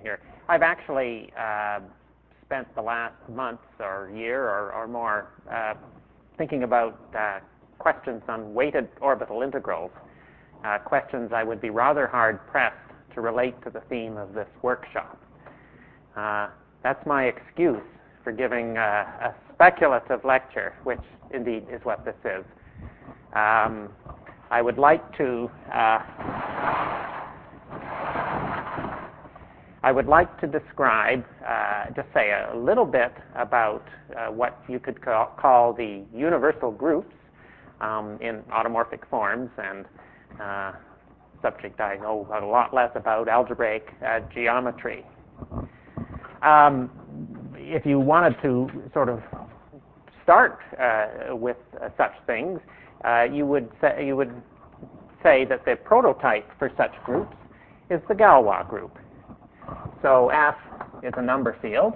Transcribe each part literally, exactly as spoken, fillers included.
here. I've actually uh, spent the last month or year or, or more uh, thinking about uh, questions on weighted orbital integrals, uh, questions I would be rather hard-pressed to relate to the theme of this workshop. Uh, that's my excuse for giving uh, a speculative lecture, which indeed is what this is. Um, I would like to uh, I would like to describe, uh, just say a little bit about uh, what you could call, call the universal groups um, in automorphic forms, and uh, subject I know a lot less about, algebraic uh, geometry. Um, if you wanted to sort of start uh, with uh, such things, uh, you would say, you would say that the prototype for such groups is the Galois group. So F is a number field.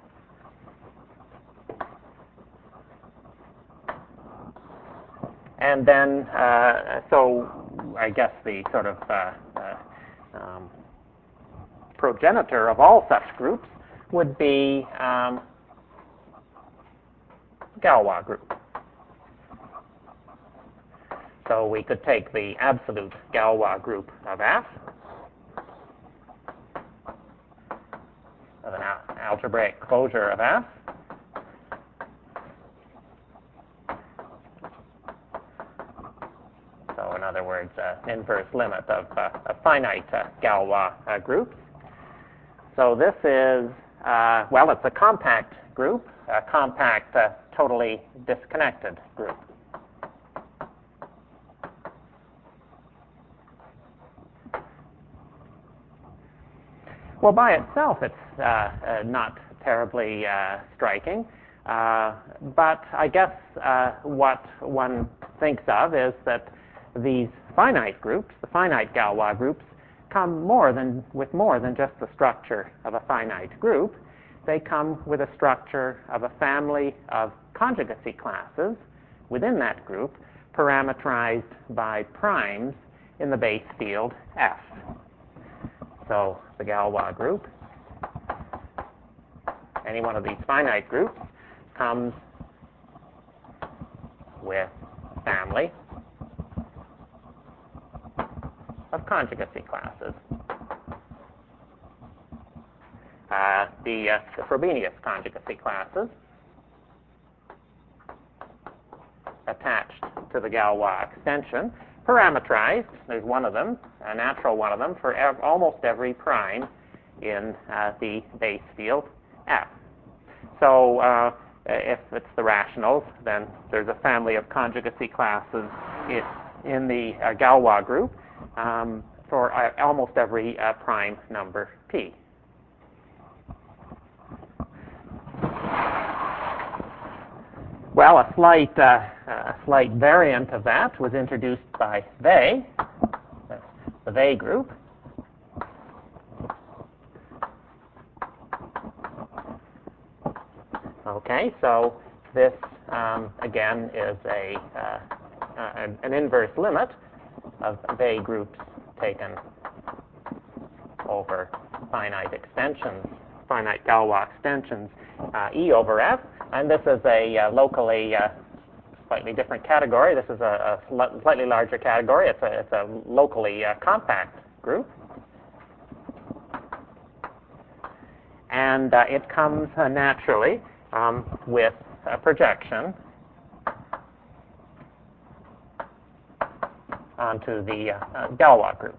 And then, uh, so I guess the sort of uh, uh, um, progenitor of all such groups would be um, Galois group. So we could take the absolute Galois group of F, of an al- algebraic closure of F, so in other words, uh, an inverse limit of, uh, of finite uh, Galois uh, groups. So this is, uh, well, it's a compact group, a compact, uh, totally disconnected group. Well, by itself, it's uh, uh, not terribly uh, striking, uh, but I guess uh, what one thinks of is that these finite groups, the finite Galois groups, come more than with more than just the structure of a finite group. They come with a structure of a family of conjugacy classes within that group, parametrized by primes in the base field F. So the Galois group, any one of these finite groups, comes with a family of conjugacy classes. Uh, the, uh, the Frobenius conjugacy classes attached to the Galois extension, parametrized, there's one of them, a natural one of them, for ev- almost every prime in uh, the base field F. So uh, if it's the rationals, then there's a family of conjugacy classes in, in the uh, Galois group um, for uh, almost every uh, prime number P. Well, a slight, uh, a slight variant of that was introduced by Weil, the Weil group. Okay, so this, um, again, is a, uh, uh, an inverse limit of Weil groups taken over finite extensions, finite Galois extensions, uh, E over F. And this is a uh, locally uh, slightly different category. This is a, a sl- slightly larger category. It's a, it's a locally uh, compact group. And uh, it comes uh, naturally um, with a projection onto the uh, uh, Galois group.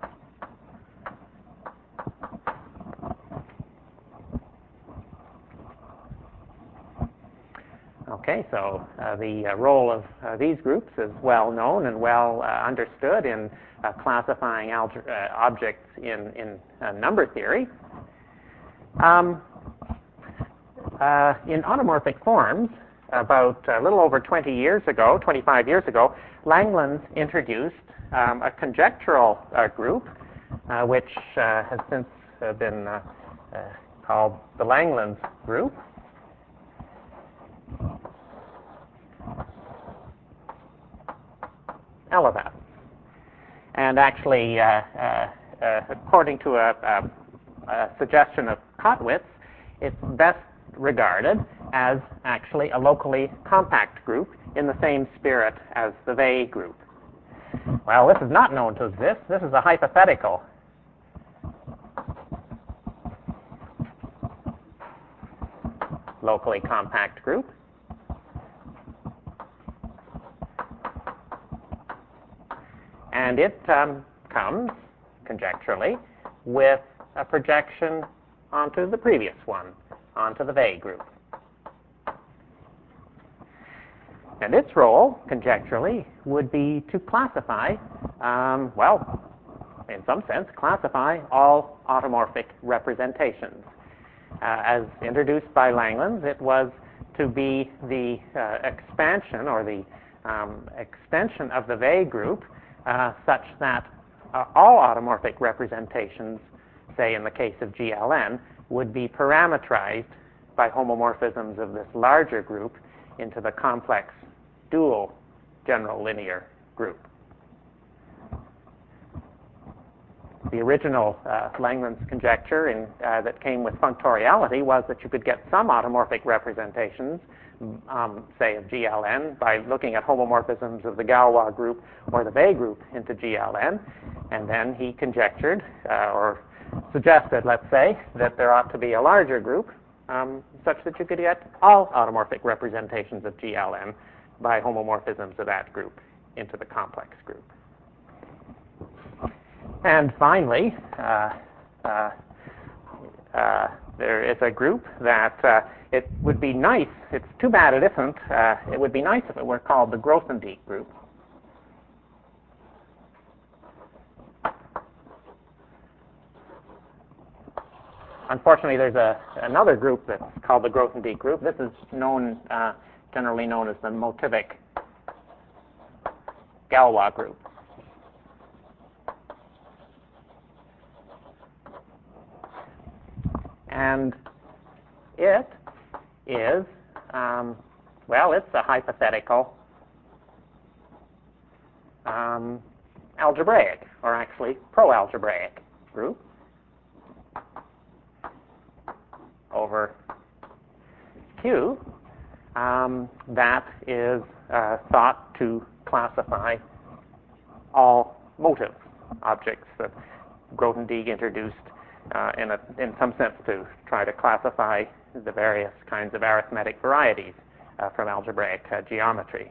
Okay, so uh, the uh, role of uh, these groups is well known and well uh, understood in uh, classifying alge- uh, objects in, in uh, number theory. Um, uh, in automorphic forms, about a little over twenty years ago, twenty-five years ago, Langlands introduced um, a conjectural uh, group, uh, which uh, has since uh, been uh, uh, called the Langlands group. L of F. And actually, uh, uh, uh, according to a, a a suggestion of Kottwitz, it's best regarded as actually a locally compact group in the same spirit as the Weil group. Well, this is not known to exist. This is a hypothetical. Locally compact group. And it um, comes, conjecturally, with a projection onto the previous one, onto the Weil group. And its role, conjecturally, would be to classify, um, well, in some sense, classify all automorphic representations. Uh, as introduced by Langlands, it was to be the uh, expansion or the um, extension of the Weil group uh, such that uh, all automorphic representations, say in the case of G L N, would be parametrized by homomorphisms of this larger group into the complex dual general linear group. The original uh, Langlands conjecture in, uh, that came with functoriality was that you could get some automorphic representations, um, say of G L N, by looking at homomorphisms of the Galois group or the Weil group into G L N, and then he conjectured, uh, or suggested, let's say, that there ought to be a larger group um, such that you could get all automorphic representations of G L N by homomorphisms of that group into the complex group. And finally, uh, uh, uh, there is a group that uh, it would be nice, it's too bad it isn't, uh, it would be nice if it were called the Grothendieck group. Unfortunately, there's a, another group that's called the Grothendieck group. This is known, uh, generally known as the motivic Galois group. And it is, um, well, it's a hypothetical um, algebraic, or actually pro-algebraic group over Q um, that is uh, thought to classify all motive objects that Grothendieck introduced uh, in, a, in some sense to try to classify the various kinds of arithmetic varieties uh, from algebraic uh, geometry.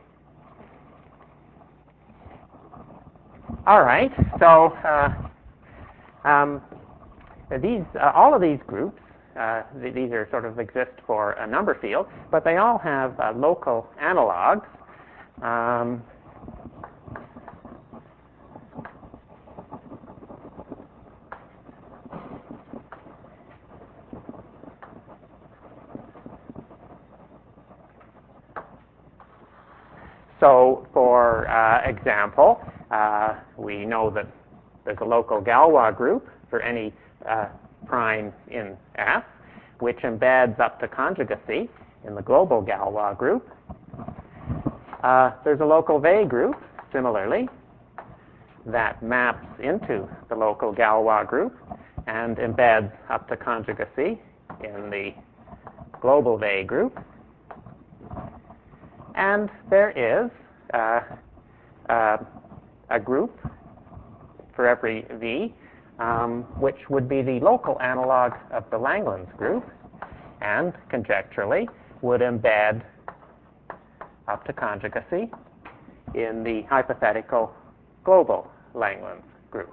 All right, so uh, um, these, uh, all of these groups, uh, th these are sort of exist for a number field, but they all have uh, local analogs. Um, So, for uh, example, uh, we know that there's a local Galois group for any uh, prime in F, which embeds up to conjugacy in the global Galois group. Uh, there's a local Weil group, similarly, that maps into the local Galois group and embeds up to conjugacy in the global Weil group. And there is uh, uh, a group for every V, um, which would be the local analog of the Langlands group, and conjecturally would embed up to conjugacy in the hypothetical global Langlands group.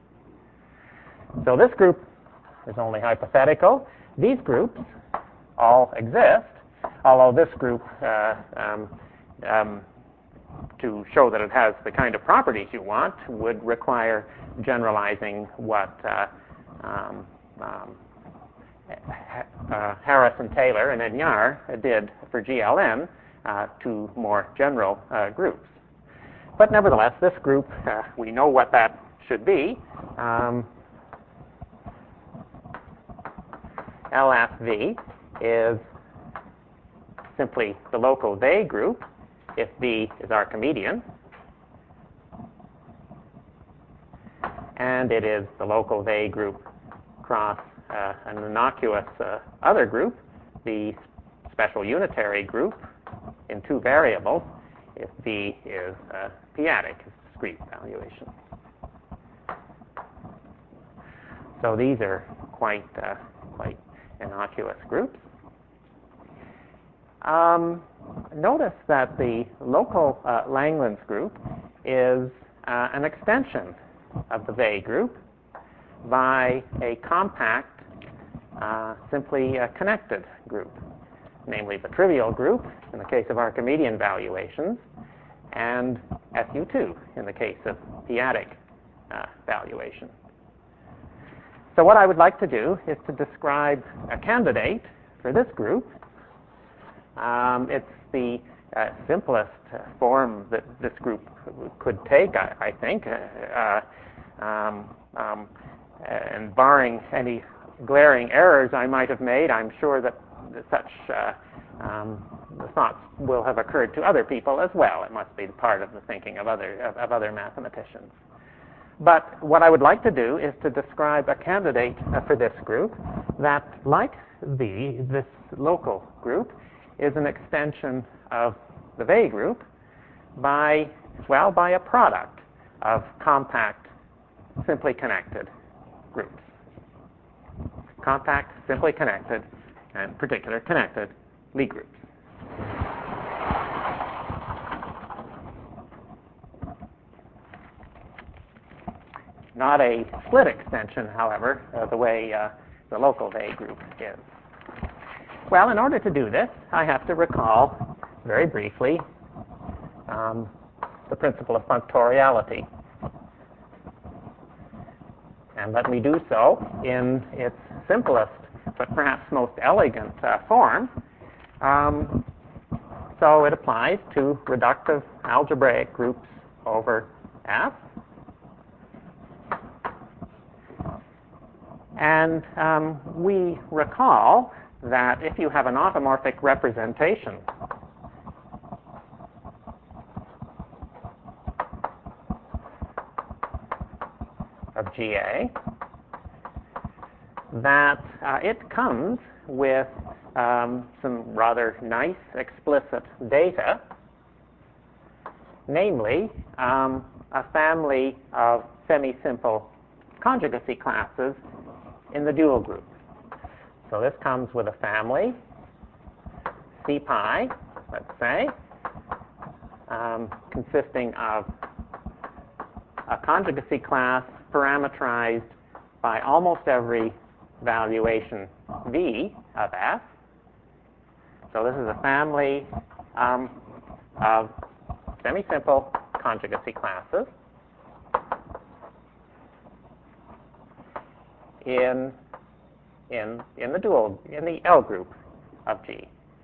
So this group is only hypothetical. These groups all exist, although this group, uh, um, um, to show that it has the kind of properties you want, would require generalizing what uh, um, um, uh, Harris and Taylor and Enyart did for G L N uh, to more general uh, groups. But nevertheless, this group, uh, we know what that should be. Um, L F V is simply the local Weil group if V is Archimedean, and it is the local Weil group cross uh, an innocuous uh, other group, the special unitary group in two variables, if V is uh, p-adic, is discrete valuation. So these are quite, uh, quite innocuous groups. Um, notice that the local uh, Langlands group is uh, an extension of the Weil group by a compact, uh, simply uh, connected group, namely the trivial group in the case of Archimedean valuations, and S U two in the case of p-adic uh, valuation. So what I would like to do is to describe a candidate for this group. Um, it's the uh, simplest uh, form that this group could take, I, I think, uh, um, um, and barring any glaring errors I might have made, I'm sure that such uh, um, thoughts will have occurred to other people as well. It must be part of the thinking of other, of, of other mathematicians. But what I would like to do is to describe a candidate uh, for this group that, like V, this local group, is an extension of the Weil group by, well, by a product of compact, simply connected groups. Compact, simply connected, and particular connected Lie groups. Not a split extension, however, uh, the way uh, the local Weil group is. Well, in order to do this, I have to recall very briefly um, the principle of functoriality. And let me do so in its simplest, but perhaps most elegant uh, form. Um, so it applies to reductive algebraic groups over F. And um, we recall that if you have an automorphic representation of G A, that uh, it comes with um, some rather nice explicit data, namely um, a family of semi-simple conjugacy classes in the dual group. So this comes with a family, C pi, let's say, um, consisting of a conjugacy class parametrized by almost every valuation V of F. So this is a family um, of semi-simple conjugacy classes in, in, in the dual, in the L group of G.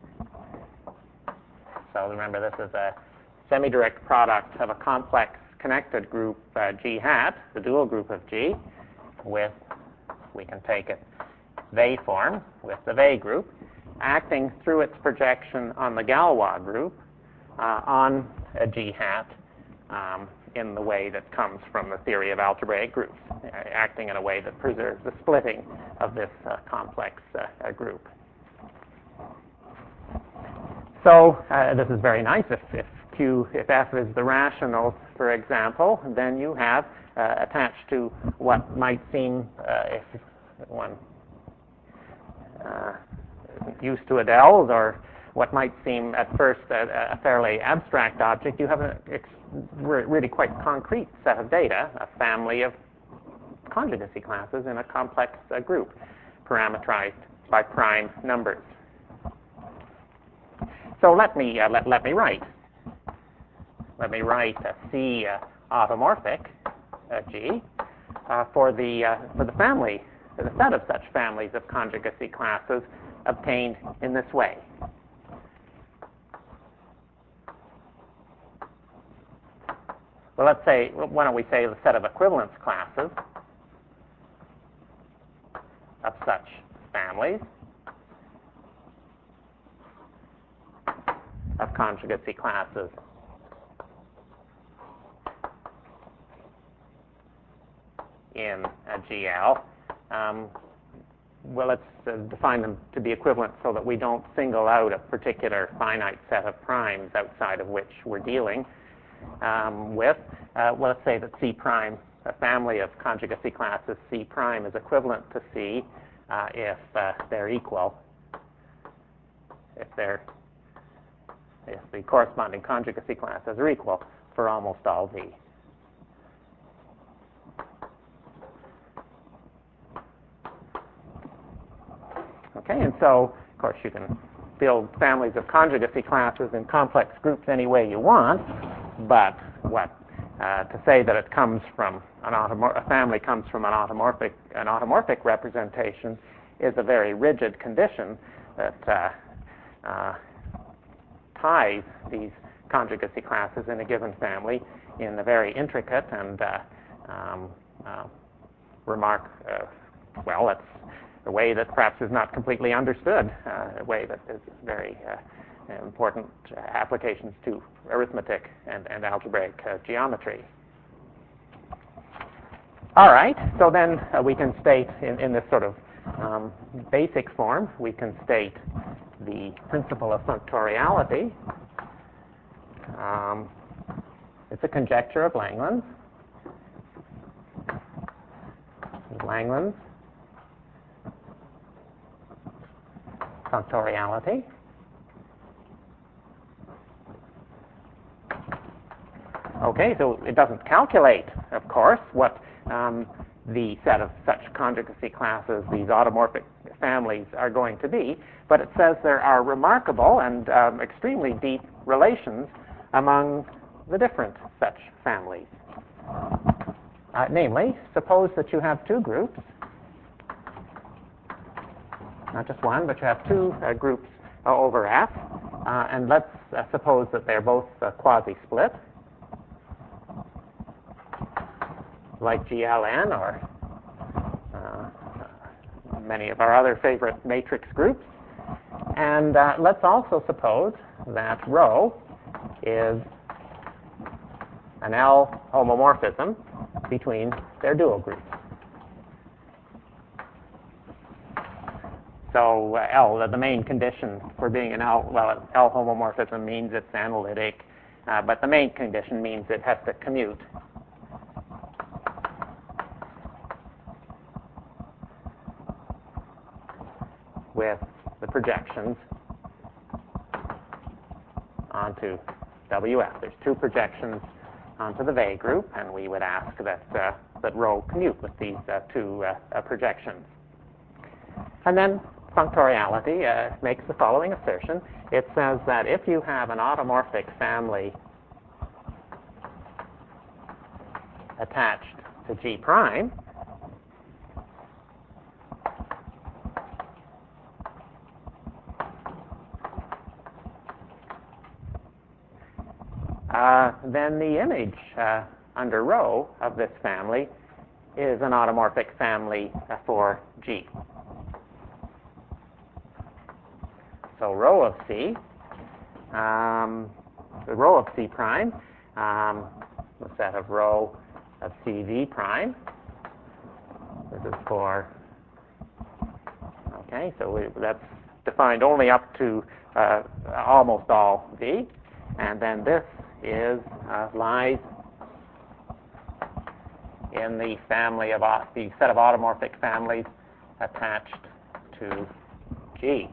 So remember, this is a semi-direct product of a complex connected group uh, G hat, the dual group of G, with, we can take it Weil form, with the Weil group, acting through its projection on the Galois group uh, on a G hat um, in the way that comes from the theory of algebraic groups, uh, acting in a way that preserves the splitting of this uh, complex uh, group. So uh, this is very nice. If, if Q, if F is the rational, for example, then you have uh, attached to what might seem, uh, if one uh, isn't used to Adels, or what might seem at first a, a fairly abstract object, you have a ex- really quite concrete set of data, a family of conjugacy classes in a complex uh, group, parameterized by prime numbers. So let me uh, let, let me write. Let me write a C uh, automorphic uh, G uh, for the uh, for the family, for the set of such families of conjugacy classes obtained in this way. Well, let's say, why don't we say the set of equivalence classes of such families of conjugacy classes in a G L um, well, let's uh, define them to be equivalent so that we don't single out a particular finite set of primes outside of which we're dealing um, with. Uh, well, let's say that C prime, a family of conjugacy classes C prime, is equivalent to C uh, if uh, they're equal, if they're if the corresponding conjugacy classes are equal for almost all V. Okay, and so, of course, you can build families of conjugacy classes in complex groups any way you want, but what uh, to say that it comes from an automor- a family comes from an automorphic an automorphic representation is a very rigid condition that uh, uh, ties these conjugacy classes in a given family in a very intricate and uh, um, uh, remark uh, well, that's a way that perhaps is not completely understood, uh, a way that is very uh, important uh, applications to arithmetic and, and algebraic uh, geometry. All right, so then uh, we can state in, in this sort of um, basic form, we can state the principle of functoriality. Um, it's a conjecture of Langland's. Langland's functoriality. Okay, so it doesn't calculate, of course, what um, the set of such conjugacy classes, these automorphic families, are going to be, but it says there are remarkable and um, extremely deep relations among the different such families. Uh, namely, suppose that you have two groups, not just one, but you have two uh, groups uh, over F, uh, and let's uh, suppose that they're both uh, quasi-split, like G L N or uh, many of our other favorite matrix groups. And uh, let's also suppose that rho is an L homomorphism between their dual groups. So uh, L, the main condition for being an L, well, L homomorphism means it's analytic, uh, but the main condition means it has to commute. With the projections onto W F. There's two projections onto the Weil group, and we would ask that uh, that rho commute with these uh, two uh, uh, projections. And then functoriality uh, makes the following assertion. It says that if you have an automorphic family attached to G prime, Uh, then the image uh, under rho of this family is an automorphic family uh, for G. So rho of C, um, the rho of C prime, um, the set of rho of C V prime. This is for, okay, so we, that's defined only up to uh, almost all V. And then this is uh, lies in the family of uh, the set of automorphic families attached to G.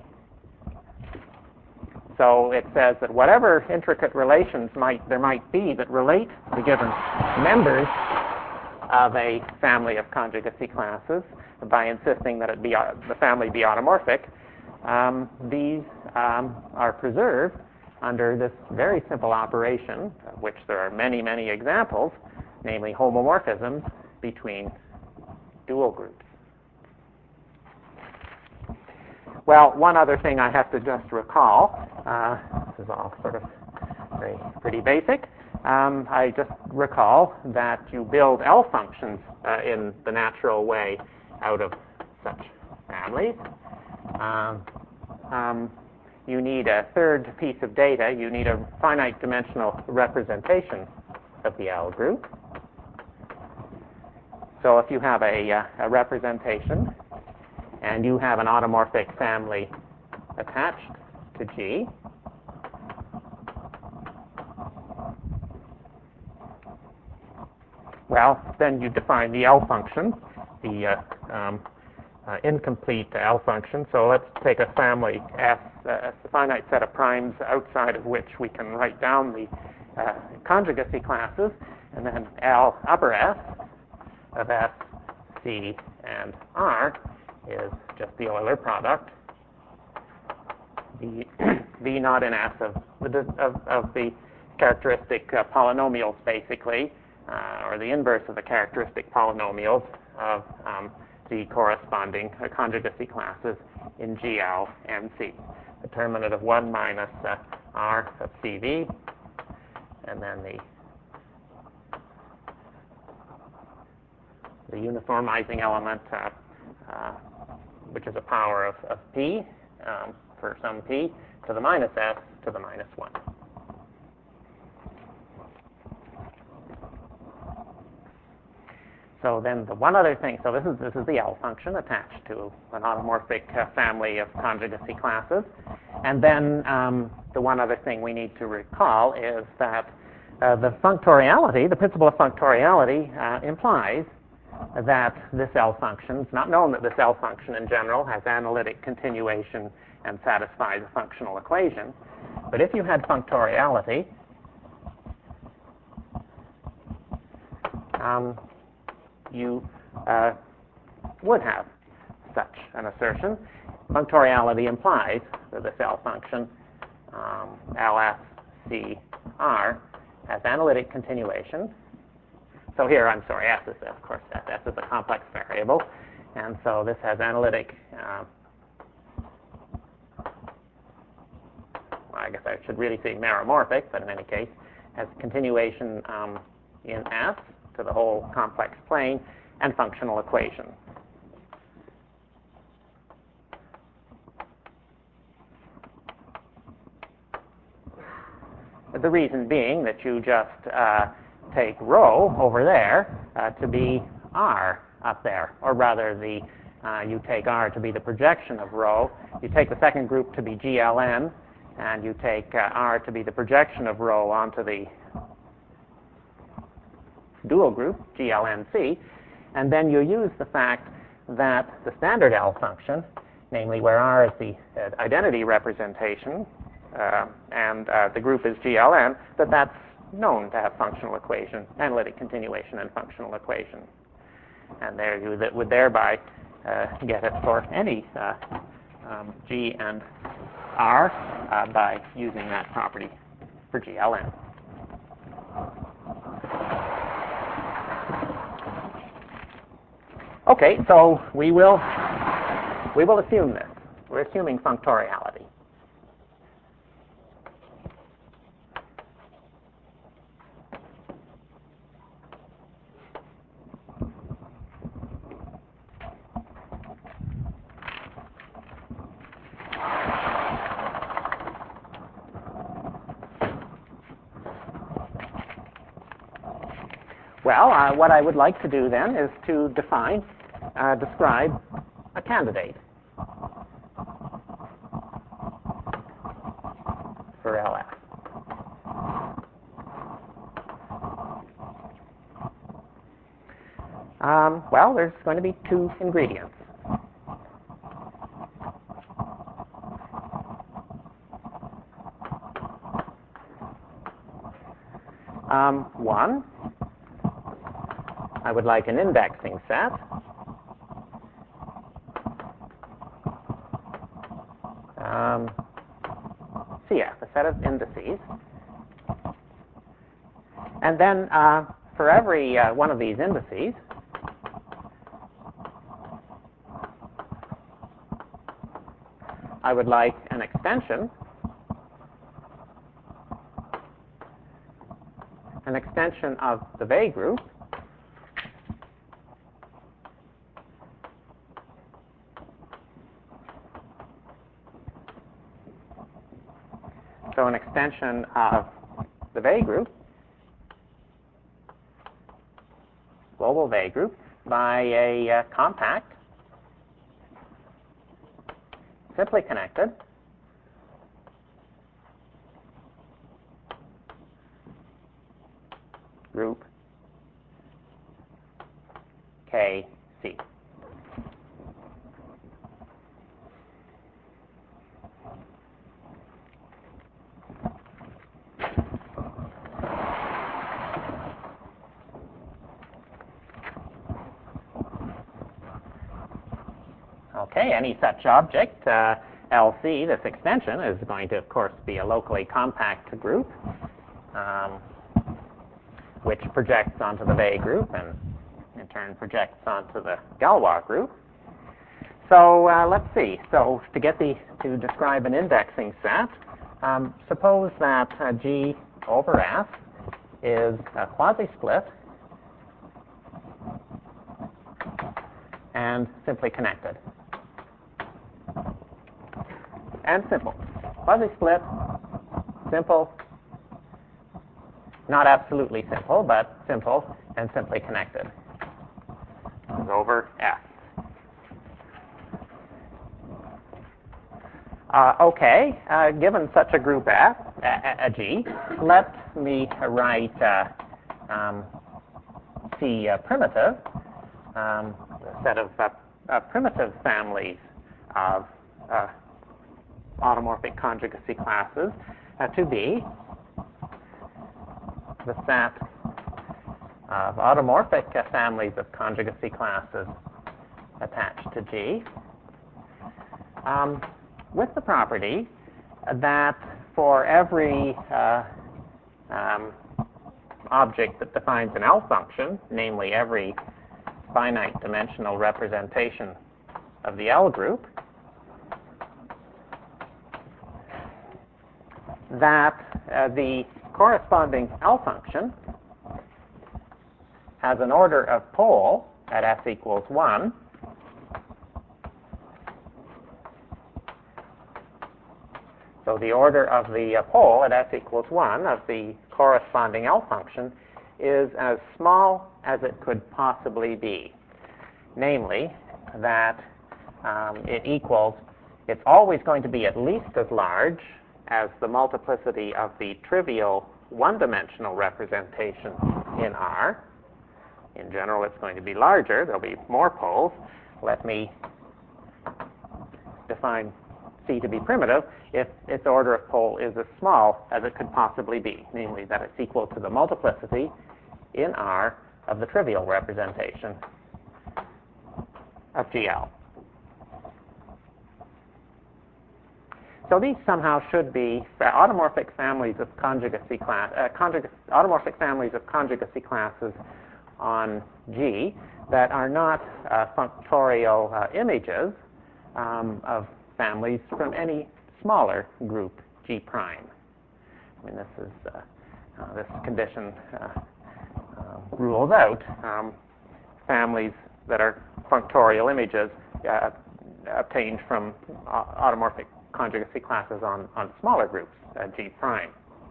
So it says that whatever intricate relations might there might be that relate the given members of a family of conjugacy classes by insisting that it be uh, the family be automorphic, um, these um, are preserved under this very simple operation, of which there are many, many examples, namely homomorphisms between dual groups. Well, one other thing I have to just recall, uh, this is all sort of very pretty basic, um, I just recall that you build L functions uh, in the natural way out of such families. Um, um, you need a third piece of data. You need a finite dimensional representation of the L group. So if you have a, uh, a representation and you have an automorphic family attached to G, well, then you define the L function, the uh, um, uh, incomplete L function. So let's take a family S, uh, a finite set of primes outside of which we can write down the uh, conjugacy classes, and then L upper S of S, C, and R is just the Euler product. The V naught in S of the, of, of the characteristic uh, polynomials, basically, uh, or the inverse of the characteristic polynomials of um, the corresponding uh, conjugacy classes in G, L, and C. Determinant of one minus uh, R of C V, and then the the uniformizing element, uh, uh, which is a power of, of P um, for some P, to the minus S to the minus one. So then the one other thing, so this is, this is the L function attached to an automorphic uh, family of conjugacy classes. And then um, the one other thing we need to recall is that uh, the functoriality, the principle of functoriality, uh, implies that this L function, it's not known that this L function in general has analytic continuation and satisfies a functional equation. But if you had functoriality, um, you uh, would have such an assertion. Functoriality implies that this L function, um, L S C R, has analytic continuation. So here, I'm sorry, S is, of course, S, S is a complex variable. And so this has analytic, uh, well, I guess I should really say meromorphic, but in any case, has continuation um, in S to the whole complex plane and functional equation. The reason being that you just uh, take rho over there uh, to be R up there, or rather the uh, you take R to be the projection of rho. You take the second group to be G L N, and you take uh, R to be the projection of rho onto the dual group, G L N C, and then you use the fact that the standard L function, namely where R is the uh, identity representation, uh, and uh, the group is G L N, that that's known to have functional equation, analytic continuation and functional equation. And there you that would thereby uh, get it for any uh, um, G and R uh, by using that property for G L N. Okay, so we will we will assume this. We're assuming functoriality. Well, uh, what I would like to do then is to define, uh, describe a candidate for L S. Um, well, there's going to be two ingredients. Um, one, I would like an indexing set. Um, C F, a set of indices. And then uh, for every uh, one of these indices, I would like an extension, an extension of the Weil group, so an extension of the Weil group, global Weil group, by a uh, compact simply connected. Group K C. Okay, any such object, uh, L C, this extension, is going to, of course, be a locally compact group, um, which projects onto the Bay group and in turn projects onto the Galois group. So uh, let's see. So to get the to describe an indexing set, um, suppose that uh, G over F is a quasi-split and simply connected. And simple. Quasi-split, simple, not absolutely simple, but simple and simply connected. Over F. Uh, okay, uh, given such a group F, a, a G, let me write uh, um, C uh, primitive, um, a set of uh, uh, primitive families of uh, automorphic conjugacy classes uh, to be the set of automorphic uh, families of conjugacy classes attached to G, um, with the property that for every uh, um, object that defines an L function, namely every finite dimensional representation of the L group, that uh, the corresponding L function has an order of pole at f equals one, so the order of the uh, pole at f equals one of the corresponding L function is as small as it could possibly be. Namely, that um, it equals, it's always going to be at least as large as the multiplicity of the trivial one-dimensional representation in R. In general, it's going to be larger. There'll be more poles. Let me define C to be primitive if its order of pole is as small as it could possibly be, namely that it's equal to the multiplicity in R of the trivial representation of G L. So these somehow should be automorphic families of conjugacy class, uh, conjug automorphic families of conjugacy classes on G that are not uh, functorial uh, images um, of families from any smaller group G prime. I mean, this is uh, uh, this condition uh, uh, rules out um, families that are functorial images uh, obtained from uh, automorphic conjugacy classes on, on smaller groups, uh, G prime.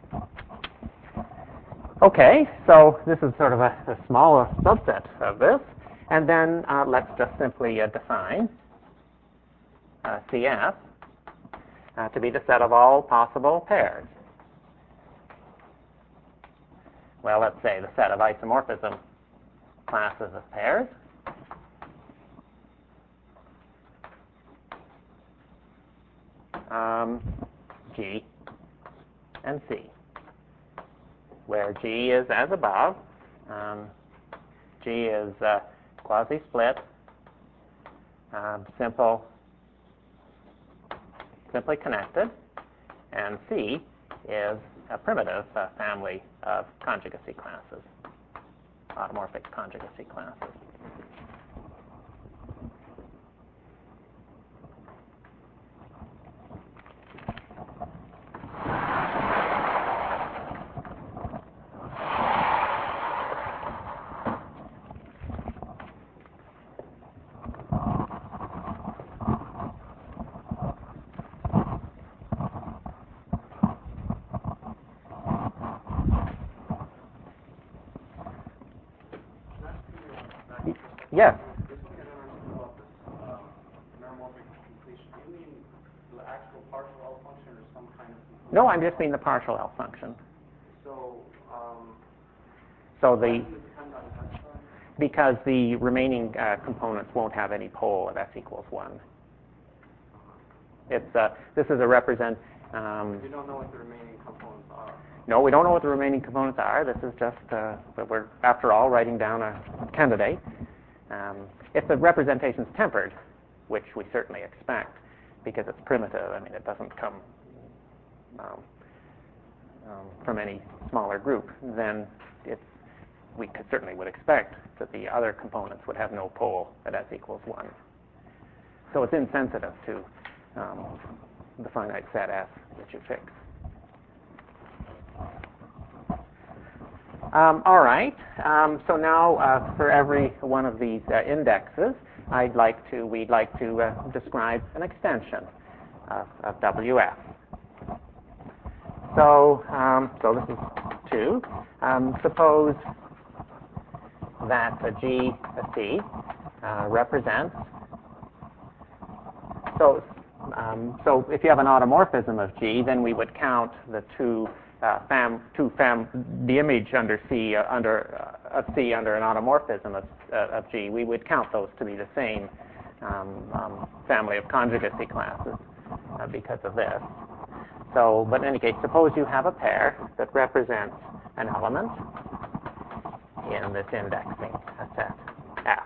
Okay, so this is sort of a, a smaller subset of this. And then uh, let's just simply uh, define uh, C F uh, to be the set of all possible pairs. Well, let's say the set of isomorphism classes of pairs. Um, G and C, where G is as above. Um, G is uh, quasi-split, um, simple, simply connected, and C is a primitive uh, family of conjugacy classes, automorphic conjugacy classes. Yes. There's something I don't understand about this um, meromorphic completion. Do you mean actual partial L function or some kind of... No, I'm just mean the partial L function. So, um, so why the does it depend on S then? Because the remaining uh, components won't have any pole of S equals one. It's uh, this is a represent. Um, you don't know what the remaining components are. No, we don't know what the remaining components are. This is just uh, that we're, after all, writing down a candidate. Um, if the representation's tempered, which we certainly expect, because it's primitive, I mean, it doesn't come um, um, from any smaller group, then it's, we could, certainly would expect that the other components would have no pole at S equals one. So it's insensitive to um, the finite set F that you fix. Um, all right. Um, so now, uh, for every one of these uh, indexes, I'd like to we'd like to uh, describe an extension of, of W F. So, um, so this is two. Um, suppose that a G a C uh, represents. So, um, so if you have an automorphism of G, then we would count the two. Uh, fam, two fam, the image under C uh, under uh, of C under an automorphism of, uh, of G, we would count those to be the same um, um, family of conjugacy classes uh, because of this. So, but in any case, suppose you have a pair that represents an element in this indexing set F.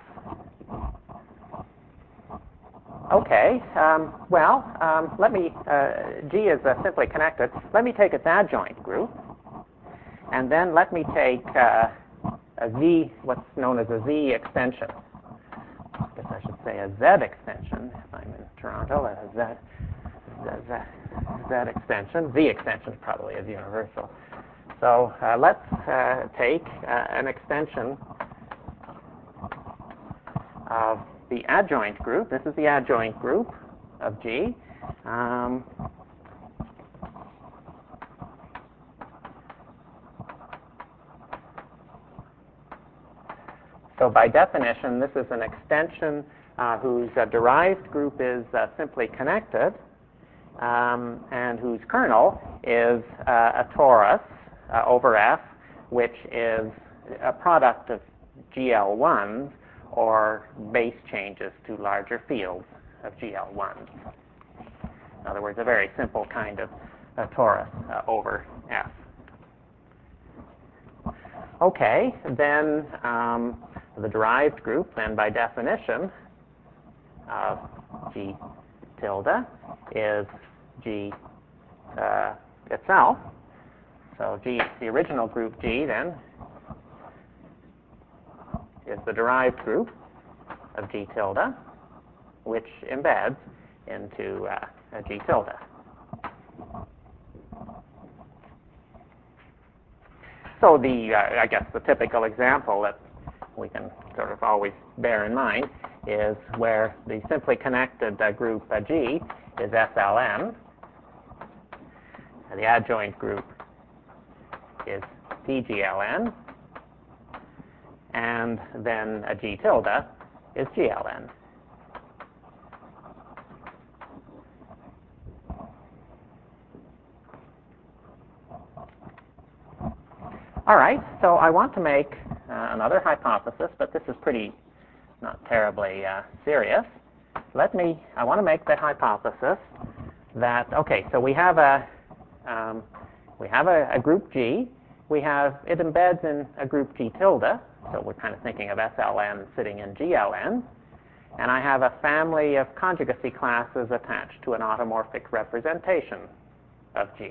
Okay, um, well, um, let me, uh, G is uh, simply connected. Let me take its adjoint group, and then let me take uh, a Z, what's known as a Z extension. I guess I should say a Z extension if I'm in Toronto, a Z, Z, Z, Z extension. Z extension probably is universal. So uh, let's uh, take uh, an extension of the adjoint group. This is the adjoint group of G. Um, so by definition, this is an extension uh, whose uh, derived group is uh, simply connected, um, and whose kernel is uh, a torus uh, over F, which is a product of G L ones or base changes to larger fields of G L ones. In other words, a very simple kind of uh, torus uh, over F. Okay, then um, the derived group, then by definition, of G tilde is G uh, itself. So G, the original group G, then, is the derived group of G tilde, which embeds into uh, a G tilde. So the, uh, I guess the typical example that we can sort of always bear in mind is where the simply connected uh, group uh, G is S L N, and the adjoint group is D G L N, and then a G tilde is G L N. All right, so I want to make uh, another hypothesis, but this is pretty, not terribly uh, serious. Let me, I want to make the hypothesis that, okay, so we have a, um, we have a, a group G. We have, it embeds in a group G tilde, so we're kind of thinking of S L N sitting in G L N. And I have a family of conjugacy classes attached to an automorphic representation of G.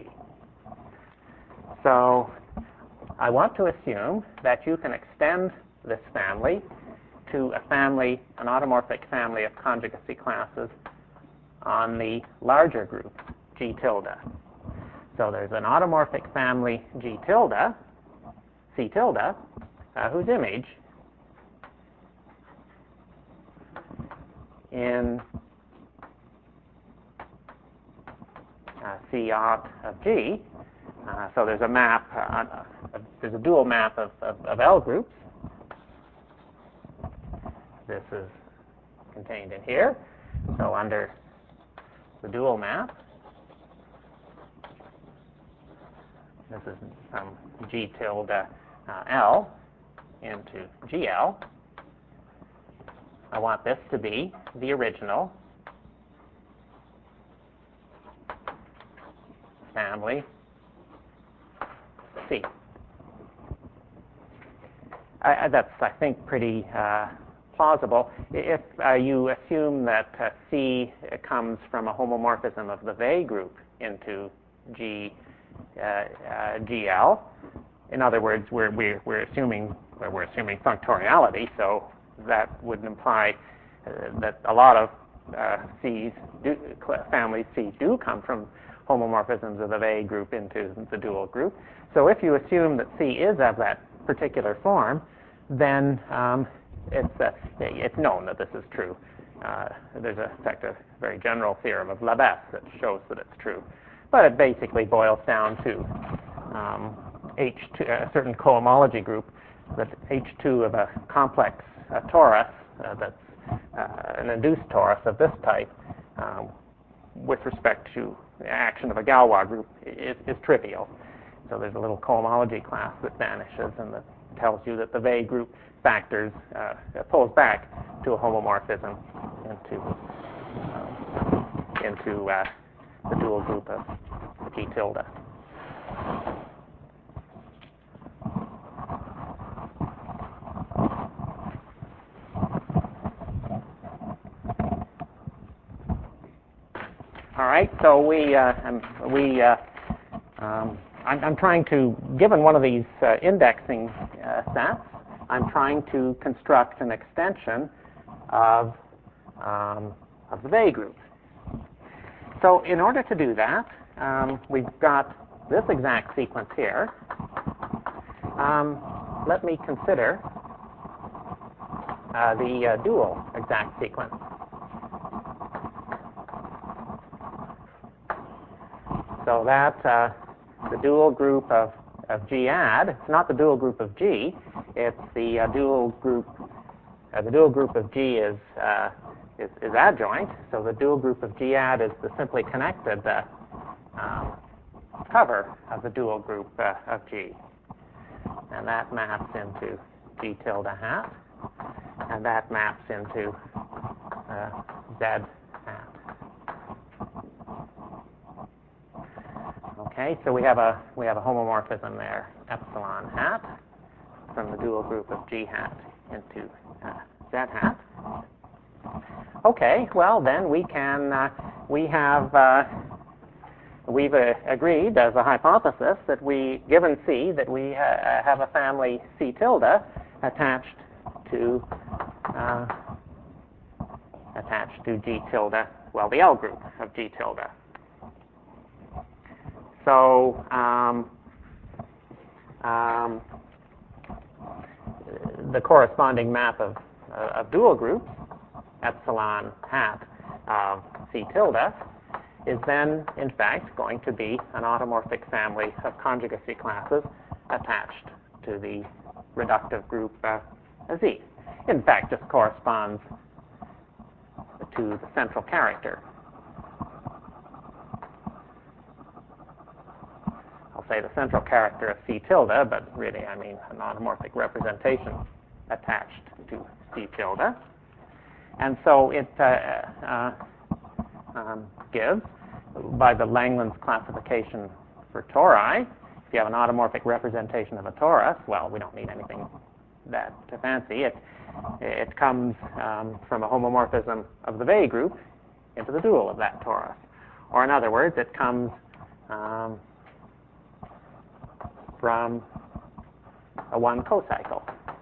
So I want to assume that you can extend this family to a family, an automorphic family of conjugacy classes on the larger group, G tilde. So there's an automorphic family G tilde, C tilde, uh, whose image in uh, C aught of G. Uh, so there's a map, uh, uh, there's a dual map of, of, of L groups. This is contained in here. So under the dual map, this is from G tilde uh, L into G L. I want this to be the original family C. I, that's, I think, pretty uh, plausible. If uh, you assume that uh, C comes from a homomorphism of the Weil group into G, uh, uh, G L, in other words, we're, we're, we're assuming well, we're assuming functoriality, so that would imply uh, that a lot of uh, C's do, families C do come from homomorphisms of the Weil group into the dual group. So if you assume that C is of that particular form, then um, it's, uh, it's known that this is true. Uh, there's a, in fact, a very general theorem of Labesse that shows that it's true. But it basically boils down to um, H two, a certain cohomology group, that H two of a complex uh, torus uh, that's uh, an induced torus of this type um, with respect to the action of a Galois group is, is trivial. So there's a little cohomology class that vanishes and that tells you that the Weil group factors uh, pulls back to a homomorphism into um, into uh, the dual group of G tilde. All right, so we uh, we uh, um, I'm, I'm trying to, given one of these uh, indexing uh, sets, I'm trying to construct an extension of um, of the Weil group. So in order to do that, um, we've got this exact sequence here. Um, let me consider uh, the uh, dual exact sequence. So that uh, the dual group of, of G add, it's not the dual group of G, it's the uh, dual group, uh, the dual group of G is, uh, is, is adjoint, so the dual group of G add is the simply connected uh, um, cover of the dual group uh, of G. And that maps into G tilde hat, and that maps into uh, Z hat. Okay, so we have a we have a homomorphism there, epsilon hat, from the dual group of G hat into uh, Z hat. Okay, well then we can uh, we have uh, we've uh, agreed as a hypothesis that we, given C, that we ha- have a family C tilde attached to uh, attached to G tilde, well, the L group of G tilde. So um, um, the corresponding map of, uh, of dual groups, epsilon hat of C tilde, is then, in fact, going to be an automorphic family of conjugacy classes attached to the reductive group uh, Z. In fact, this corresponds to the central character. I'll say the central character of C tilde, but really I mean an automorphic representation attached to C tilde. And so it uh, uh, um, gives, by the Langlands classification for tori, if you have an automorphic representation of a torus, well, we don't need anything that fancy. It, it comes um, from a homomorphism of the Weil group into the dual of that torus. Or in other words, it comes um, from a one cocycle.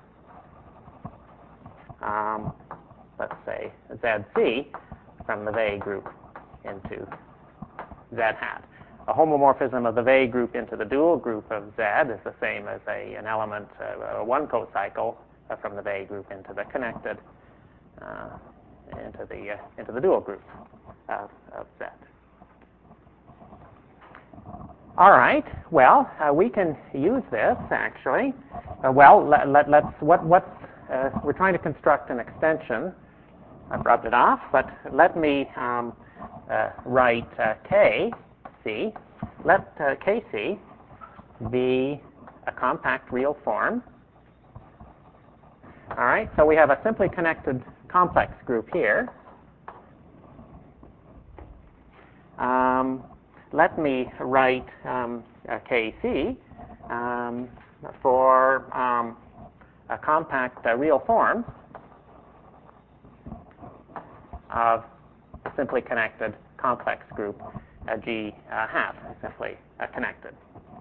Um, let's say Z C from the Weil group into Z hat. A homomorphism of the Weil group into the dual group of Z is the same as a, an element, uh, a one cocycle uh, from the Weil group into the connected, uh, into the uh, into the dual group of, of Z. All right. Well, uh, we can use this actually. Uh, well, let, let, let's what what uh, we're trying to construct an extension. I've rubbed it off, but let me um, uh, write uh, K C. Let uh, K C be a compact real form. All right, so we have a simply connected complex group here. Um, let me write um, a K C um, for um, a compact uh, real form of a simply connected complex group, uh, G uh, hat, simply uh, connected.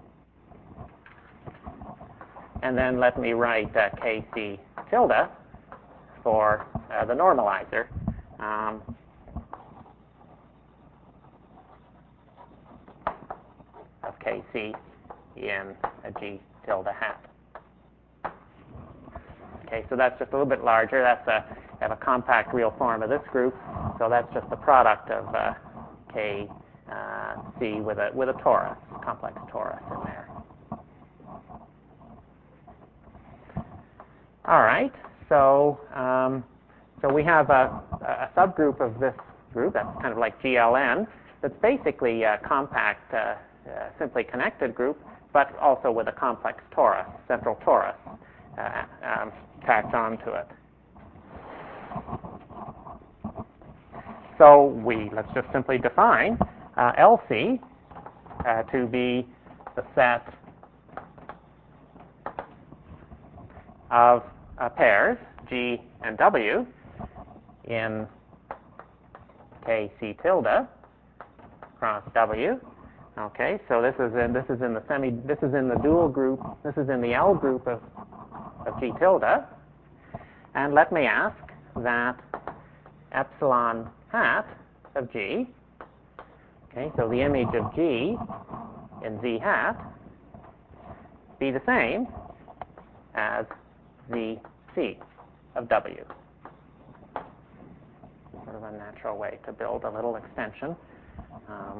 And then let me write uh, K C tilde for uh, the normalizer. Um, of K C in a G tilde hat. Okay, so that's just a little bit larger. That's a, have a compact real form of this group. So that's just the product of uh, K uh, C with a with a torus, complex torus in there. All right. So um, so we have a, a subgroup of this group. That's kind of like G L N. That's basically a compact, uh, uh, simply connected group, but also with a complex torus, central torus, uh, um, tacked onto it. So we let's just simply define uh, L C uh, to be the set of uh, pairs G and W in K C tilde cross W. Okay, so this is in this is in the semi this is in the dual group. This is in the L group of of G tilde. And let me ask that epsilon hat of G. Okay, so the image of G in Z hat be the same as the C of W. Sort of a natural way to build a little extension um,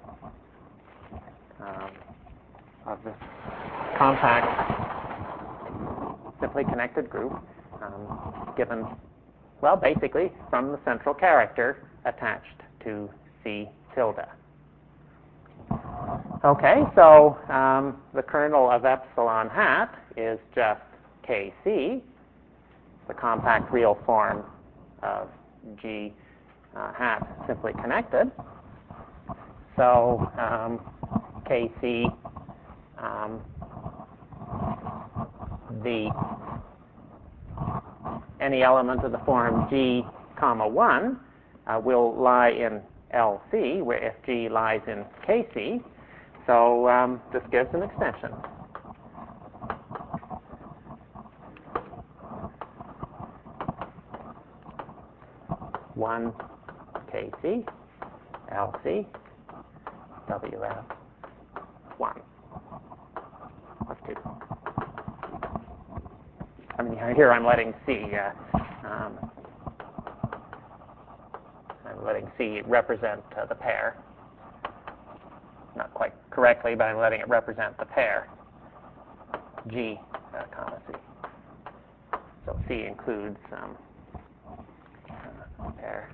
um, of this compact, simply connected group, um, given, well, basically from the central character attached to C tilde. Okay, so um, the kernel of epsilon hat is just K C, the compact real form of G uh, hat simply connected. So um, K C, um, the any element of the form G comma one uh, will lie in L C, where if G lies in K C. So um, this gives an extension. one K C, L C, W F one of two. I mean, here I'm letting C, uh, um, I'm letting C represent uh, the pair. Not quite correctly, but I'm letting it represent the pair G, uh, comma C. So C includes um, uh, pair,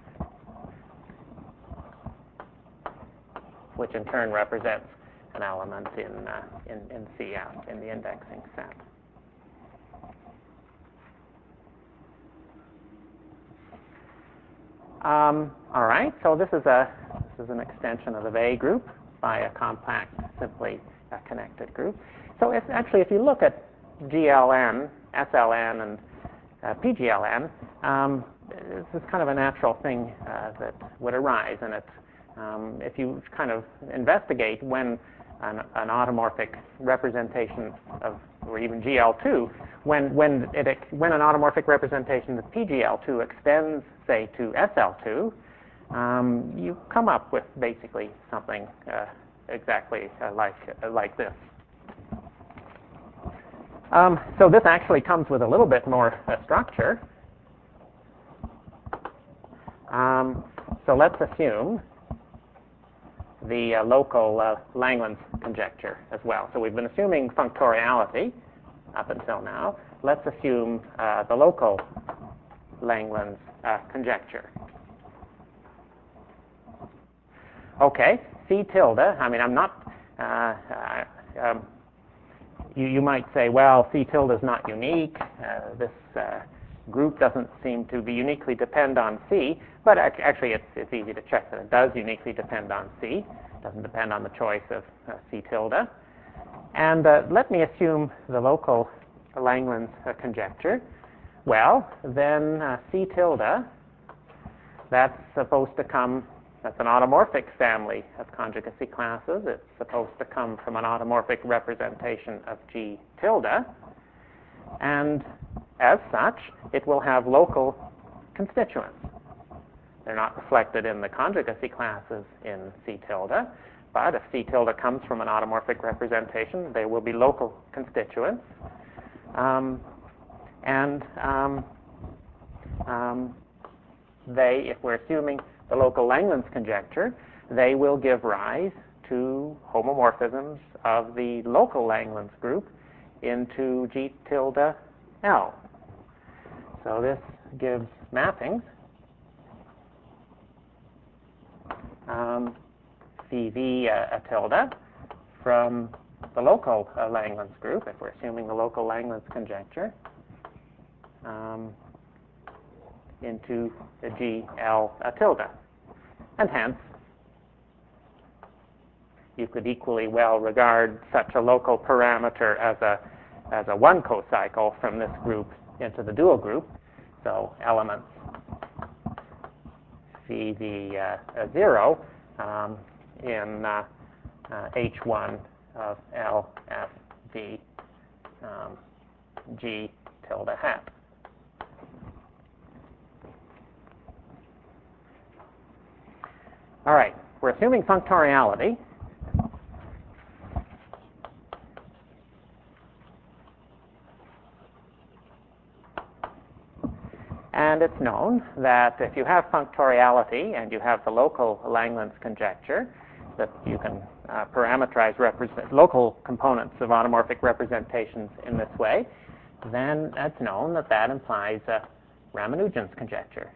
which in turn represents an element in uh, in, in C F, in the indexing set. Um, all right, so this is a this is an extension of the A group by a compact, simply uh, connected group. So if actually, if you look at G L N, S L N, and uh, P G L N, um, this is kind of a natural thing uh, that would arise, and it um, if you kind of investigate when an, an automorphic representation of, or even G L two, when when it when an automorphic representation of P G L two extends, say, to S L two, um, you come up with basically something uh, exactly uh, like uh, like this. Um, so this actually comes with a little bit more uh, structure. Um, so let's assume the uh, local uh, Langlands conjecture as well. So we've been assuming functoriality up until now. Let's assume uh, the local Langlands uh, conjecture. Okay, C tilde, I mean, I'm not, uh, uh, um, you, you might say, well, C tilde is not unique. Uh, this uh, group doesn't seem to be uniquely depend on C, but actually it's, it's easy to check that it does uniquely depend on C. It doesn't depend on the choice of uh, C tilde. And uh, let me assume the local Langlands uh, conjecture. Well, then uh, C tilde, that's supposed to come, that's an automorphic family of conjugacy classes. It's supposed to come from an automorphic representation of G tilde. And as such, it will have local constituents. They're not reflected in the conjugacy classes in C tilde, but if C tilde comes from an automorphic representation, they will be local constituents. Um, and um, um, they, if we're assuming the local Langlands conjecture, they will give rise to homomorphisms of the local Langlands group into G tilde L. So this gives mappings um, C V uh, a tilde from the local uh, Langlands group, if we're assuming the local Langlands conjecture, um, into the G L a tilde. And hence, you could equally well regard such a local parameter as a as a one cocycle from this group into the dual group. So elements C V uh, a zero um, in uh, uh, H one of L F D um, G tilde hat. All right, we're assuming functoriality. And it's known that if you have functoriality and you have the local Langlands conjecture, that you can uh, parameterize represent local components of automorphic representations in this way, then it's known that that implies uh, Ramanujan's conjecture.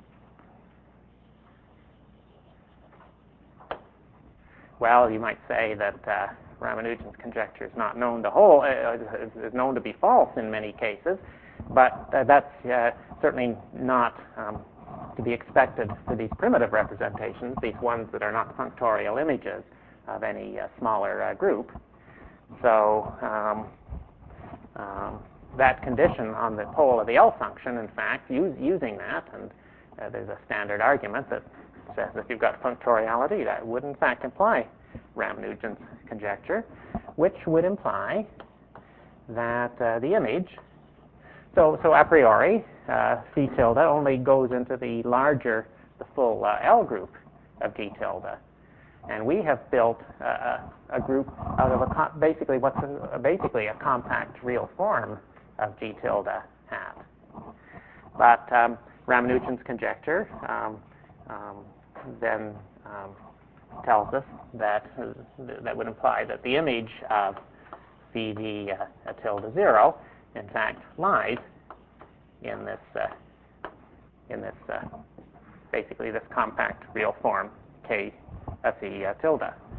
Well, you might say that uh, Ramanujan's conjecture is not known to hold, uh, is known to be false in many cases, but uh, that's uh, certainly not um, to be expected for these primitive representations, these ones that are not functorial images of any uh, smaller uh, group. So um, um, that condition on the pole of the L function, in fact, use, using that, and uh, there's a standard argument that says if you've got functoriality, that would in fact imply Ramanujan's conjecture, which would imply that uh, the image, so so a priori, uh, C tilde only goes into the larger, the full uh, L group of G tilde, and we have built uh, a group out of a co- basically what's a, basically a compact real form of G tilde hat. But um, Ramanujan's conjecture um, um, then um, tells us that uh, that would imply that the image of C V uh, a tilde zero, in fact, lies in this uh, in this uh, basically this compact real form K F E uh, tilde.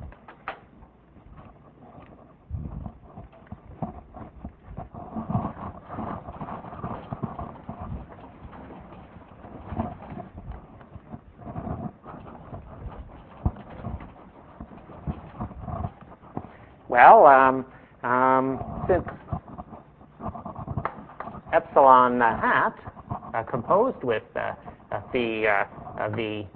Well, um, um, since epsilon uh, hat uh, composed with uh, uh, the uh, the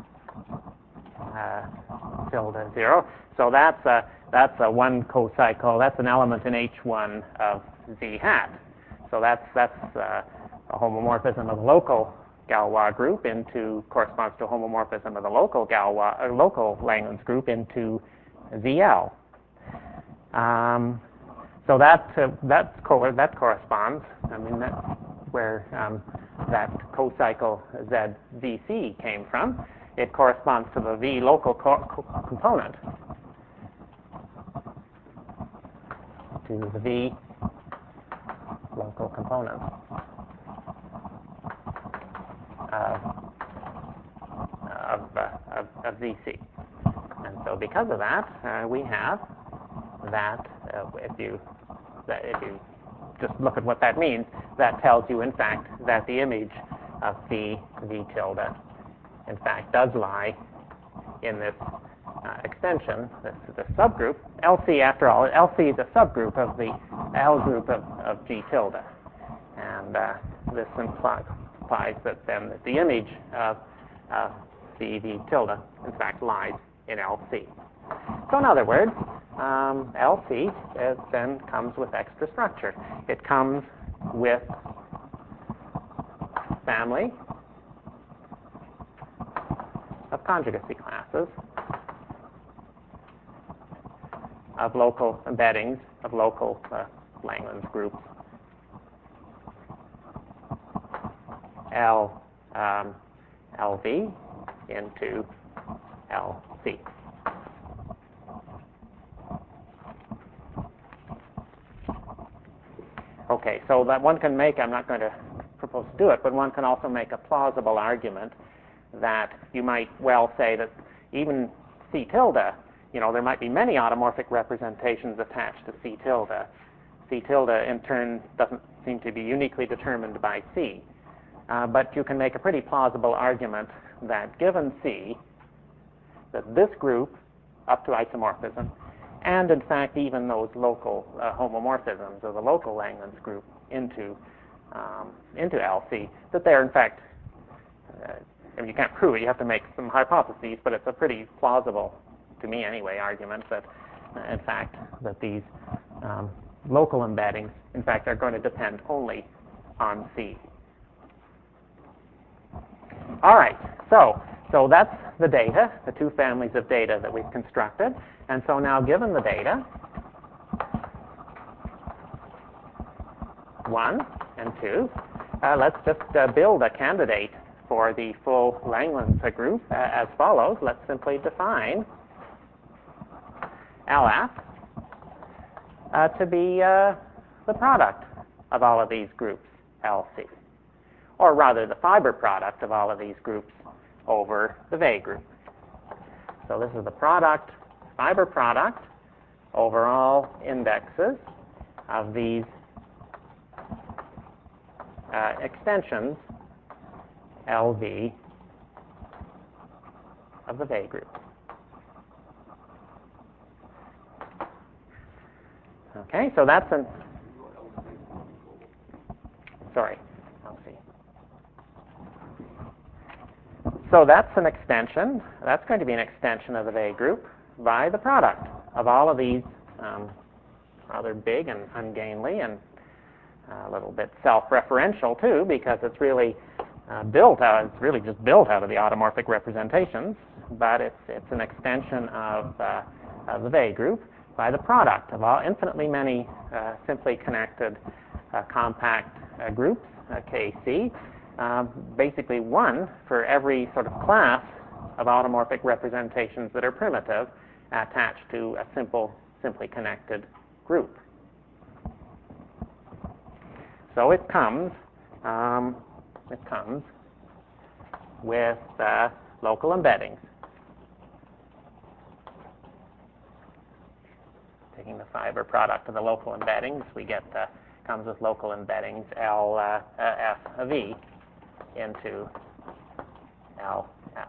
uh, tilde zero, so that's a that's a one cocycle. That's an element in H one of Z hat. So that's that's uh, a homomorphism of the local Galois group into corresponds to a homomorphism of the local Galois uh, local Langlands group into Z L. Um, so that uh, that co- that corresponds. I mean, that's where um, that cocycle Z V C came from. It corresponds to the V local co- co- component, to the V local component of of, uh, of, of V C. And so, because of that, uh, we have that uh, if you that if you just look at what that means, that tells you, in fact, that the image of phi v tilde, in fact, does lie in this uh, extension, this, this subgroup. L C, after all, L C is a subgroup of the L group of, of G tilde. And uh, this imply, implies that then that the image of uh, phi v tilde, in fact, lies in L C. So in other words, um, L C is, then comes with extra structure. It comes with family of conjugacy classes, of local embeddings, of local uh, Langlands groups, L, um, L V into L C. Okay, so that one can make, I'm not going to propose to do it, but one can also make a plausible argument that you might well say that even C tilde, you know, there might be many automorphic representations attached to C tilde. C tilde, in turn, doesn't seem to be uniquely determined by C. Uh, but you can make a pretty plausible argument that given C, that this group, up to isomorphism, and in fact even those local uh, homomorphisms of the local Langlands group into um, into L C, that they're in fact, uh, I mean, you can't prove it, you have to make some hypotheses, but it's a pretty plausible, to me anyway, argument that uh, in fact that these um, local embeddings in fact are going to depend only on C. All right, so so that's the data, the two families of data that we've constructed. And so now, given the data, one and two, uh, let's just uh, build a candidate for the full Langlands group uh, as follows. Let's simply define L F uh, to be uh, the product of all of these groups, L C. Or rather, the fiber product of all of these groups over the V group. So this is the product, fiber product, over all indexes of these uh, extensions, L V, of the V group. Okay, so that's an, sorry, L C. So that's an extension, that's going to be an extension of the V group by the product of all of these um, rather big and ungainly and a little bit self-referential too, because it's really uh, built out, it's really just built out of the automorphic representations, but it's, it's an extension of, uh, of the V group by the product of all infinitely many uh, simply connected uh, compact uh, groups, uh, K C, uh, basically one for every sort of class of automorphic representations that are primitive attached to a simple, simply connected group. So it comes, um, it comes with uh, local embeddings. Taking the fiber product of the local embeddings, we get uh, comes with local embeddings L uh, uh, F V into L F.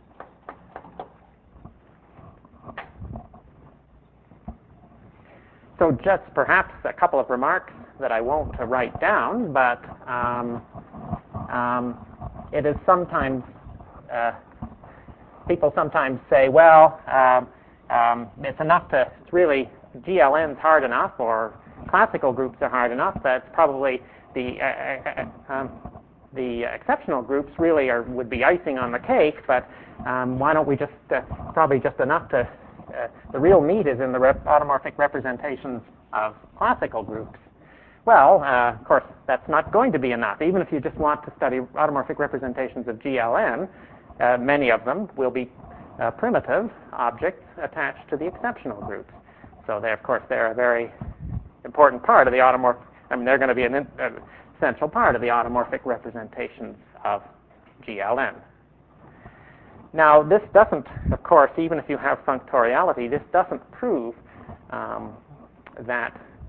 So just perhaps a couple of remarks that I won't uh, write down, but um, um, it is sometimes, uh, people sometimes say, well, um, um, it's enough to, it's really, G L N's hard enough, or classical groups are hard enough, that's probably the, uh, uh, um, the exceptional groups really are, would be icing on the cake, but um, why don't we just, uh, probably just enough to, uh, the real meat is in the rep- automorphic representations of classical groups. Well, uh, of course, that's not going to be enough. Even if you just want to study automorphic representations of G L N, uh, many of them will be uh, primitive objects attached to the exceptional groups. So they, of course, they're a very important part of the automorphic, I mean, they're going to be an in, uh, essential part of the automorphic representations of G L N. Now, this doesn't, of course, even if you have functoriality, this doesn't prove um, that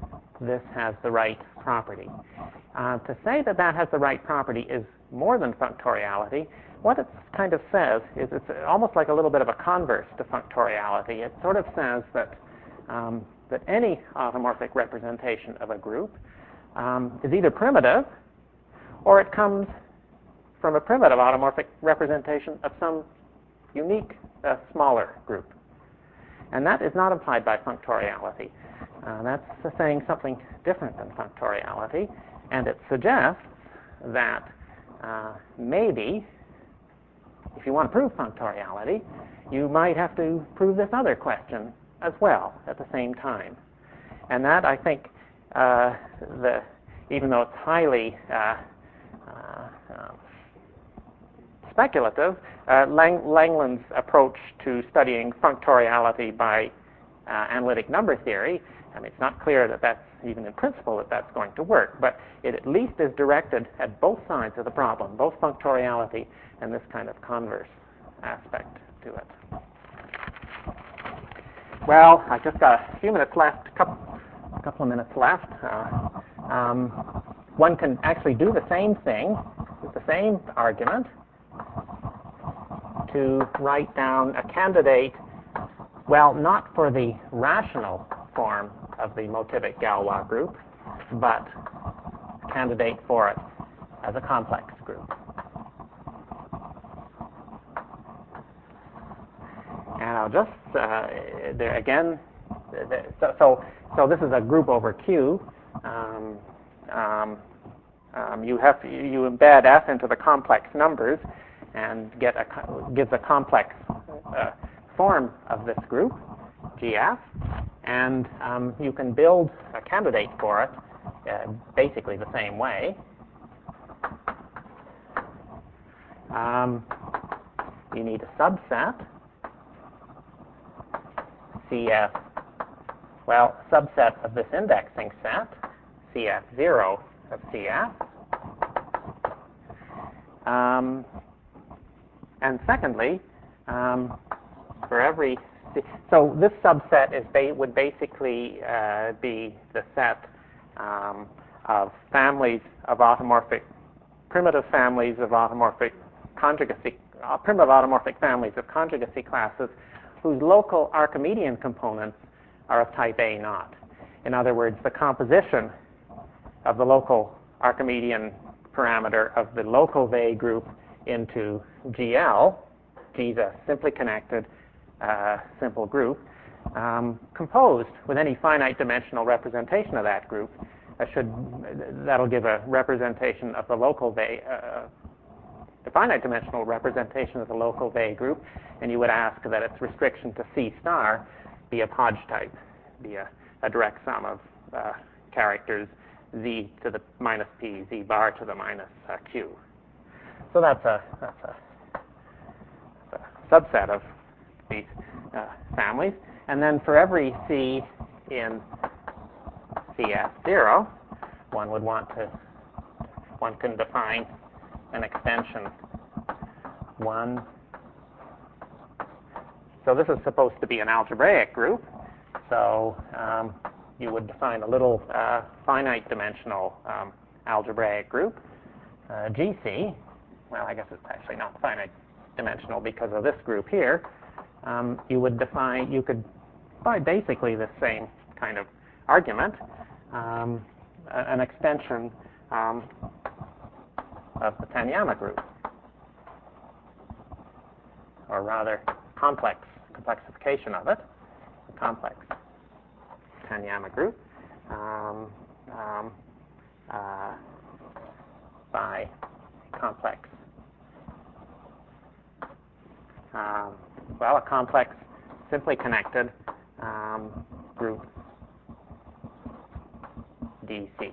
this has the right property. Uh, to say that that has the right property is more than functoriality. What it kind of says is it's almost like a little bit of a converse to functoriality. It sort of says that um, that any automorphic representation of a group um, is either primitive or it comes from a primitive automorphic representation of some unique uh, smaller group. And that is not implied by functoriality. Uh, that's saying something different than functoriality, and it suggests that uh, maybe if you want to prove functoriality, you might have to prove this other question as well at the same time. And that, I think, uh, the, even though it's highly uh, uh, uh, speculative, uh, Lang- Langland's approach to studying functoriality by uh, analytic number theory, I mean, it's not clear that that's, even in principle, that that's going to work, but it at least is directed at both sides of the problem, both functoriality and this kind of converse aspect to it. Well, I just got a few minutes left, a couple, a couple of minutes left. Uh, um, one can actually do the same thing with the same argument to write down a candidate, well, not for the rational form of the motivic Galois group, but a candidate for it as a complex group. And I'll just, uh, there again, so, so so this is a group over Q. Um, um, um, you have to, you embed F into the complex numbers and get a gives a complex uh, form of this group, G F, and um, you can build a candidate for it uh, basically the same way. Um, you need a subset, C F, well, subset of this indexing set, C F zero of C F. Um, and secondly, um, for every, so this subset is ba- would basically uh, be the set um, of families of automorphic, primitive families of automorphic conjugacy, uh, primitive automorphic families of conjugacy classes whose local Archimedean components are of type A naught. In other words, the composition of the local Archimedean parameter of the local Weil group into G L, G is a simply connected uh, simple group, um, composed with any finite dimensional representation of that group. Uh, should that'll give a representation of the local Weil, uh, the finite dimensional representation of the local Weil group, and you would ask that its restriction to C star be of Hodge type, be a, a direct sum of uh, characters Z to the minus P, Z bar to the minus uh, Q. So that's a, that's a, that's a subset of these uh, families. And then for every C in C F zero, one would want to, one can define an extension one. So this is supposed to be an algebraic group. So um, you would define a little uh, finite dimensional um, algebraic group, uh, G C. Well, I guess it's actually not finite dimensional because of this group here. Um, you would define, you could, by basically the same kind of argument, um, an extension um, of the Tanyama group, or rather complex complexification of it, a complex Tanyama group, um, um, uh, by complex, um, well, a complex simply connected um, group D C.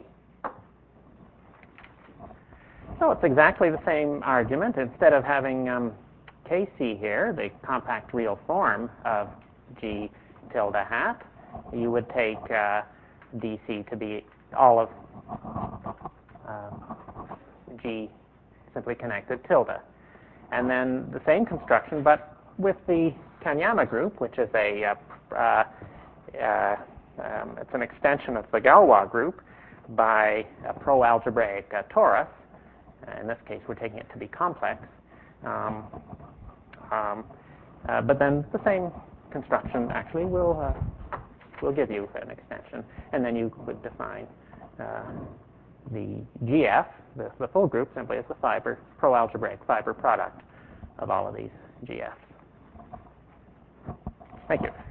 So it's exactly the same argument. Instead of having um, K C here, the compact real form of G tilde hat, you would take uh, D C to be all of uh, G simply connected tilde. And then the same construction, but with the Tanyama group, which is a uh, uh, uh, um, it's an extension of the Galois group by a pro-algebraic uh, torus. In this case, we're taking it to be complex. Um, um, uh, but then the same construction actually will uh, will give you an extension, and then you would define uh, the G F, the, the full group, simply as the fiber pro-algebraic fiber product of all of these G Fs. Thank you.